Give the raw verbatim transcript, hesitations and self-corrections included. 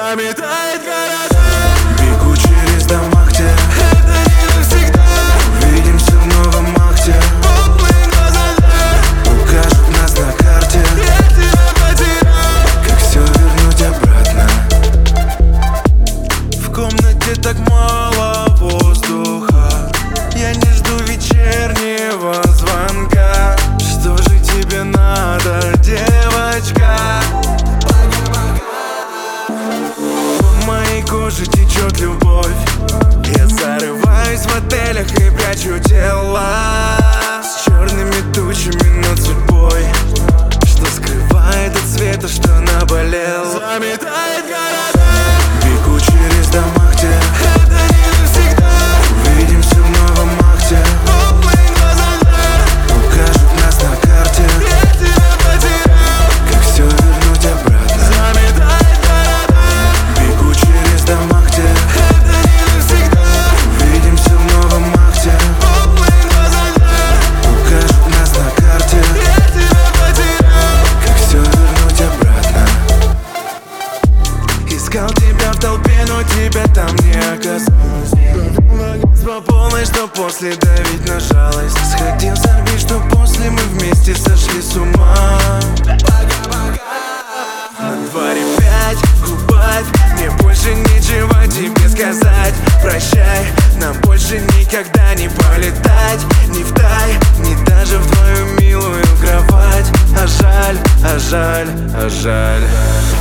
заметает города. Бегу через дома, где Это не навсегда. увидимся в новом акте. Полные глаза, да. Укажут нас на карте. Я тебя потерял. Как все вернуть обратно? В комнате так мало воздуха. Я не жду вечернего звонка. Что же тебе надо, девочка? По моей коже течет любовь. Я зарываюсь в отелях и прячу тела с черными тучами над судьбой, что скрывает от света, что наболел. Заметает города. Бегу через дома, где Это не навсегда. увидимся в новом акте. Полные глаза, да. Укажут нас на карте. Я тебя потерял. Как все вернуть обратно? Заметает города. Бегу через дома, где Это не навсегда. увидимся в новом акте. Полные глаза, да. Укажут нас на карте. Я тебя потерял. Как все вернуть обратно? Искал тебя в толпе, но тебя там не оказалось. Давил на газ по полной, что после давить на жалость. Сходил с орбит, что после мы вместе сошли с ума. На дворе пять, убавь. Мне больше нечего тебе сказать. Прощай, нам больше никогда не полетать. Ни в тай, ни даже в твою милую кровать. А жаль, а жаль, а жаль.